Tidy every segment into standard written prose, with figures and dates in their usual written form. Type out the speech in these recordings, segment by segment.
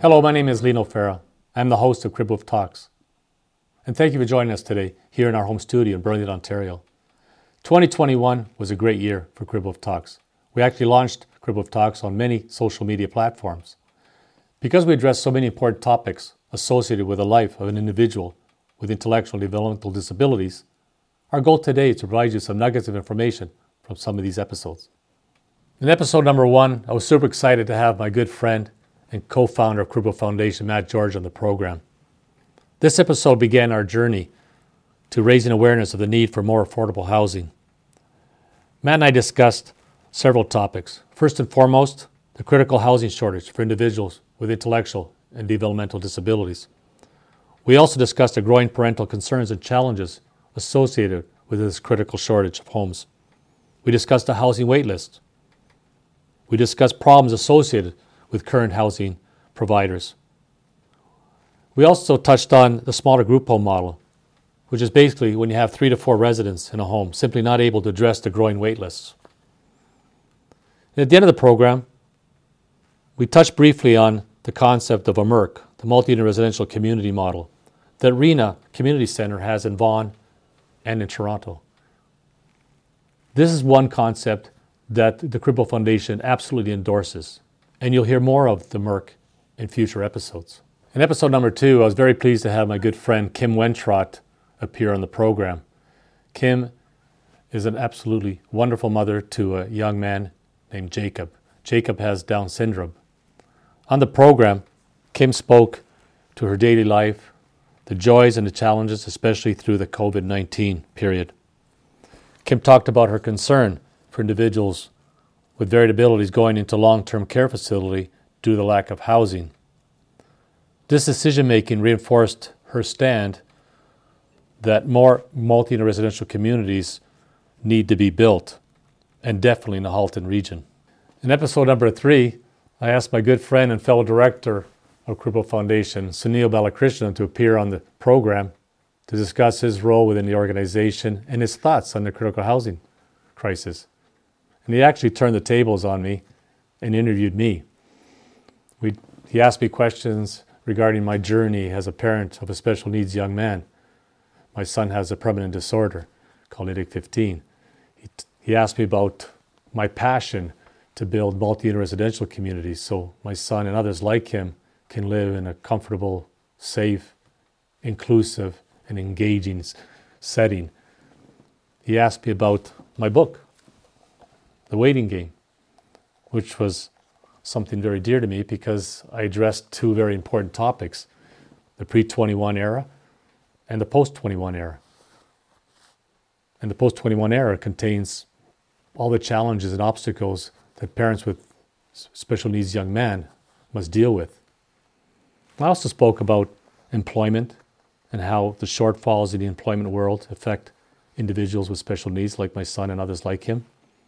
Hello, my name is Lino Farah. I'm the host of Cribwolf Talks. And thank you for joining us today here in our home studio in Burlington, Ontario. 2021 was a great year for Cribwolf Talks. We actually launched Cribwolf Talks on many social media platforms. Because we address so many important topics associated with the life of an individual with intellectual and developmental disabilities, our goal today is to provide you some nuggets of information from some of these episodes. In episode number 1, I was super excited to have my good friend and co-founder of Cribwolf Foundation, Matt George, on the program. This episode began our journey to raising awareness of the need for more affordable housing. Matt and I discussed several topics. First and foremost, the critical housing shortage for individuals with intellectual and developmental disabilities. We also discussed the growing parental concerns and challenges associated with this critical shortage of homes. We discussed the housing wait list. We discussed problems associated with current housing providers. We also touched on the smaller group home model, which is basically when you have 3 to 4 residents in a home, simply not able to address the growing wait lists. And at the end of the program, we touched briefly on the concept of a MURC, the multi-unit residential community model, that RENA Community Center has in Vaughan and in Toronto. This is one concept that the Cribwolf Foundation absolutely endorses, and you'll hear more of the MURC in future episodes. In episode number 2, I was very pleased to have my good friend Kim Wentrott appear on the program. Kim is an absolutely wonderful mother to a young man named Jacob. Jacob has Down syndrome. On the program, Kim spoke to her daily life, the joys and the challenges, especially through the COVID-19 period. Kim talked about her concern for individuals with varied abilities going into long-term care facility due to the lack of housing. This decision-making reinforced her stand that more multi-unit residential communities need to be built, and definitely in the Halton region. In episode number 3, I asked my good friend and fellow director of Cribwolf Foundation, Sunil Balakrishnan, to appear on the program to discuss his role within the organization and his thoughts on the critical housing crisis. And he actually turned the tables on me and interviewed me. He asked me questions regarding my journey as a parent of a special needs young man. My son has a permanent disorder called IDIC-15. He asked me about my passion to build multi-unit residential communities so my son and others like him can live in a comfortable, safe, inclusive, and engaging setting. He asked me about my book, The Waiting Game, which was something very dear to me because I addressed 2 very important topics, the pre-21 era and the post-21 era. And the post-21 era contains all the challenges and obstacles that parents with special needs young men must deal with. I also spoke about employment and how the shortfalls in the employment world affect individuals with special needs like my son and others like him.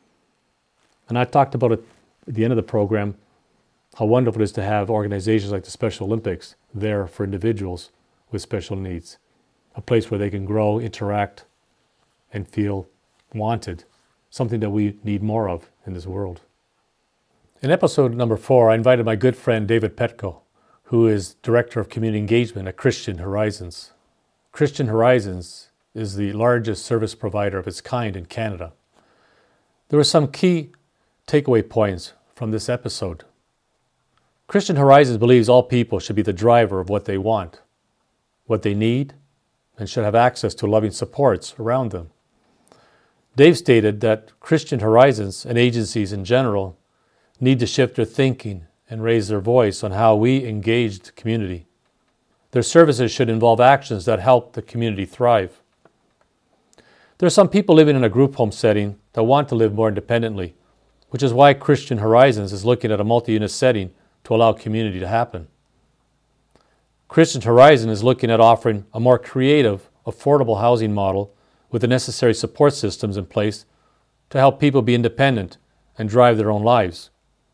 And I talked about it at the end of the program, how wonderful it is to have organizations like the Special Olympics there for individuals with special needs, a place where they can grow, interact, and feel wanted, something that we need more of in this world. In episode number 4, I invited my good friend David Petko, who is Director of Community Engagement at Christian Horizons. Christian Horizons is the largest service provider of its kind in Canada. There were some key takeaway points from this episode. Christian Horizons believes all people should be the driver of what they want, what they need, and should have access to loving supports around them. Dave stated that Christian Horizons and agencies in general need to shift their thinking and raise their voice on how we engage the community. Their services should involve actions that help the community thrive. There are some people living in a group home setting that want to live more independently, which is why Christian Horizons is looking at a multi-unit setting to allow community to happen. Christian Horizon is looking at offering a more creative, affordable housing model with the necessary support systems in place to help people be independent and drive their own lives.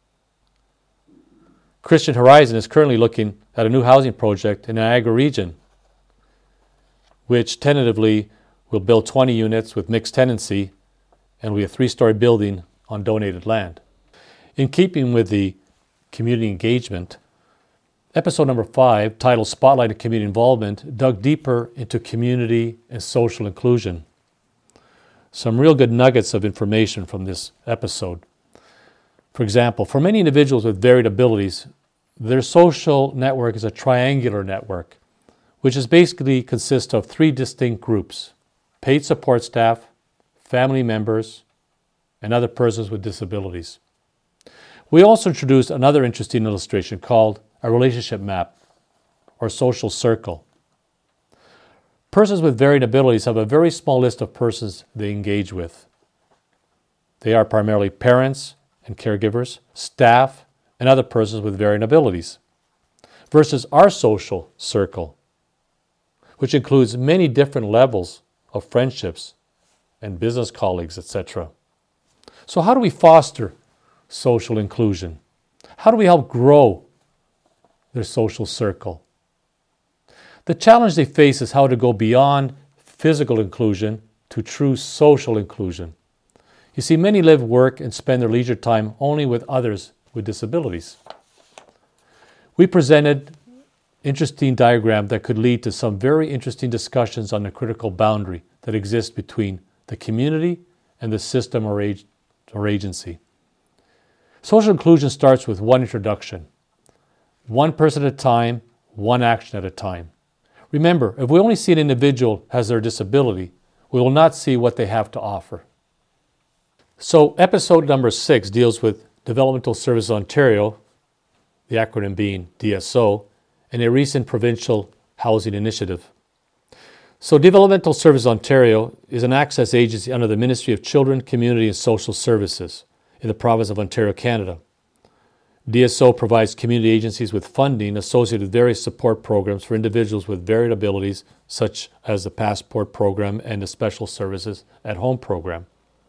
Christian Horizon is currently looking at a new housing project in the Niagara region, which tentatively will build 20 units with mixed tenancy and will be a 3-story building on donated land. In keeping with the community engagement, Episode number 5, titled Spotlight and Community Involvement, dug deeper into community and social inclusion. Some real good nuggets of information from this episode. For example, for many individuals with varied abilities, their social network is a triangular network, which is basically consists of 3 distinct groups: paid support staff, family members, and other persons with disabilities. We also introduced another interesting illustration called a relationship map or social circle. Persons with varying abilities have a very small list of persons they engage with. They are primarily parents and caregivers, staff, and other persons with varying abilities, versus our social circle, which includes many different levels of friendships and business colleagues, etc. So how do we foster social inclusion? How do we help grow their social circle? The challenge they face is how to go beyond physical inclusion to true social inclusion. You see, many live, work, and spend their leisure time only with others with disabilities. We presented interesting diagram that could lead to some very interesting discussions on the critical boundary that exists between the community and the system or agency. Social inclusion starts with one introduction, one person at a time, one action at a time. Remember, if we only see an individual as their disability, we will not see what they have to offer. So episode number 6 deals with Developmental Services Ontario, the acronym being DSO, and a recent provincial housing initiative. So Developmental Services Ontario is an access agency under the Ministry of Children, Community and Social Services in the province of Ontario, Canada. DSO provides community agencies with funding associated with various support programs for individuals with varied abilities, such as the Passport Program and the Special Services at Home program.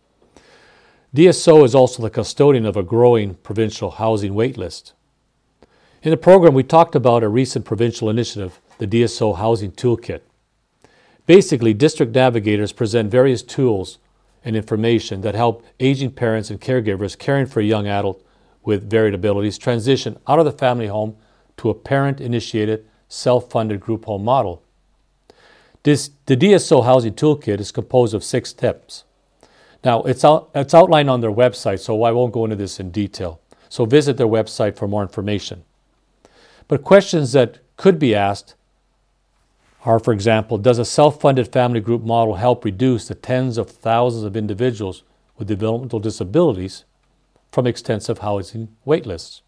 DSO is also the custodian of a growing provincial housing waitlist. In the program, we talked about a recent provincial initiative, the DSO Housing Toolkit. Basically, district navigators present various tools and information that help aging parents and caregivers caring for a young adult with varied abilities transition out of the family home to a parent-initiated, self-funded group home model. The DSO Housing Toolkit is composed of 6 steps. Now, it's outlined on their website, so I won't go into this in detail. So visit their website for more information. But questions that could be asked are, for example, does a self-funded family group model help reduce the tens of thousands of individuals with developmental disabilities from extensive housing waitlists?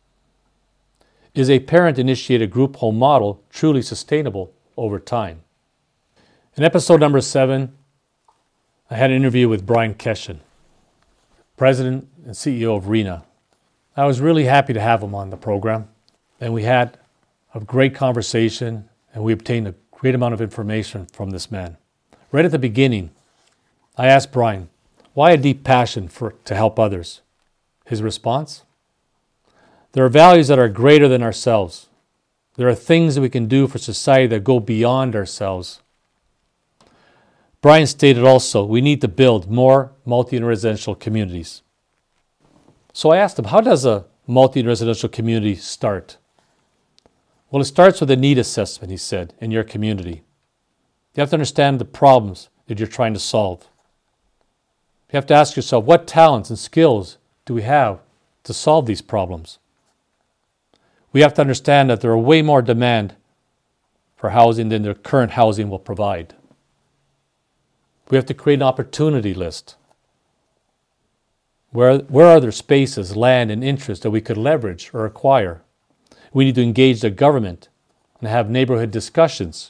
Is a parent-initiated group home model truly sustainable over time? In episode number 7, I had an interview with Brian Keshen, President and CEO of RENA. I was really happy to have him on the program, and we had a great conversation, and we obtained a great amount of information from this man. Right at the beginning, I asked Brian, why a deep passion to help others? His response? There are values that are greater than ourselves. There are things that we can do for society that go beyond ourselves. Brian stated also, we need to build more multi-residential communities. So I asked him, how does a multi-residential community start? Well, it starts with a need assessment, he said, in your community. You have to understand the problems that you're trying to solve. You have to ask yourself, what talents and skills do we have to solve these problems? We have to understand that there are way more demand for housing than their current housing will provide. We have to create an opportunity list. Where are there spaces, land, and interest that we could leverage or acquire? We need to engage the government and have neighborhood discussions.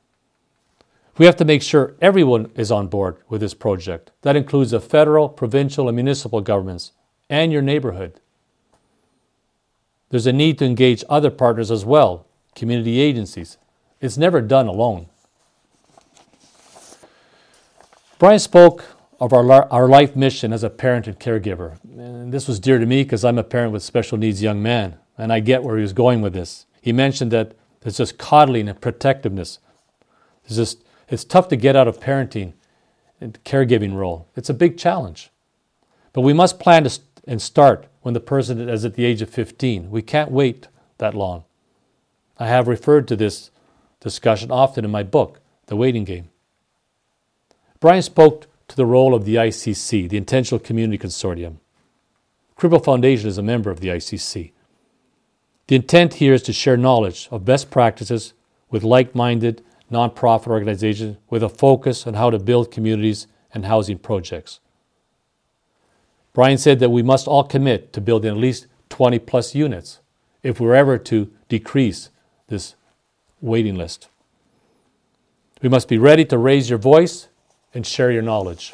We have to make sure everyone is on board with this project. That includes the federal, provincial, and municipal governments and your neighborhood. There's a need to engage other partners as well, community agencies. It's never done alone. Brian spoke of our life mission as a parent and caregiver. And this was dear to me because I'm a parent with special needs young man, and I get where he was going with this. He mentioned that there's just coddling and protectiveness. It's tough to get out of parenting and caregiving role. It's a big challenge. But we must plan and start when the person is at the age of 15. We can't wait that long. I have referred to this discussion often in my book, The Waiting Game. Brian spoke to the role of the ICC, the Intentional Community Consortium. Cribble Foundation is a member of the ICC. The intent here is to share knowledge of best practices with like-minded nonprofit organizations with a focus on how to build communities and housing projects. Brian said that we must all commit to building at least 20 plus units if we're ever to decrease this waiting list. We must be ready to raise your voice and share your knowledge.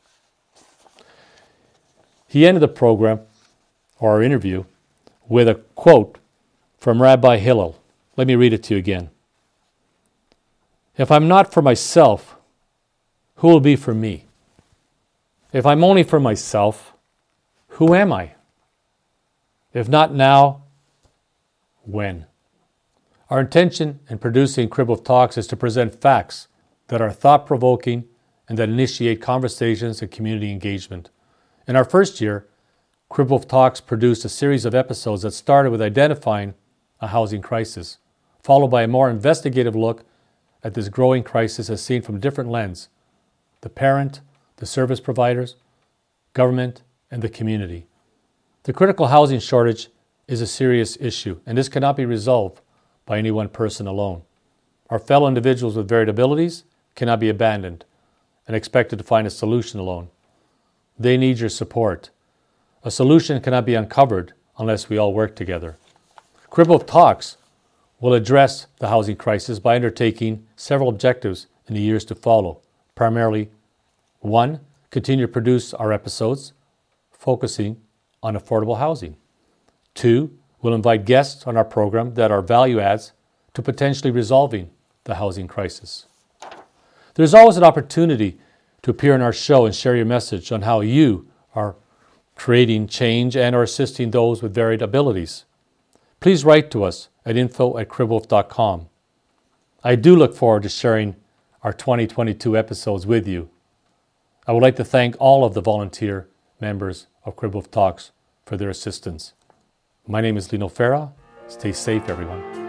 He ended the program, or our interview, with a quote from Rabbi Hillel. Let me read it to you again. If I'm not for myself, who will be for me? If I'm only for myself, who am I? If not now, when? Our intention in producing Cribble Talks is to present facts that are thought-provoking and that initiate conversations and community engagement. In our first year, Cribble Talks produced a series of episodes that started with identifying a housing crisis, followed by a more investigative look at this growing crisis as seen from different lenses: the parent, the service providers, government, and the community. The critical housing shortage is a serious issue, and this cannot be resolved by any one person alone. Our fellow individuals with varied abilities cannot be abandoned and expected to find a solution alone. They need your support. A solution cannot be uncovered unless we all work together. Cribble Talks will address the housing crisis by undertaking several objectives in the years to follow. Primarily, 1, continue to produce our episodes focusing on affordable housing. 2, we'll invite guests on our program that are value adds to potentially resolving the housing crisis. There's always an opportunity to appear in our show and share your message on how you are creating change and or assisting those with varied abilities. Please write to us at info@cribblewolf.com. I do look forward to sharing our 2022 episodes with you. I would like to thank all of the volunteer members of Cribble Talks for their assistance. My name is Lino Farah. Stay safe, everyone.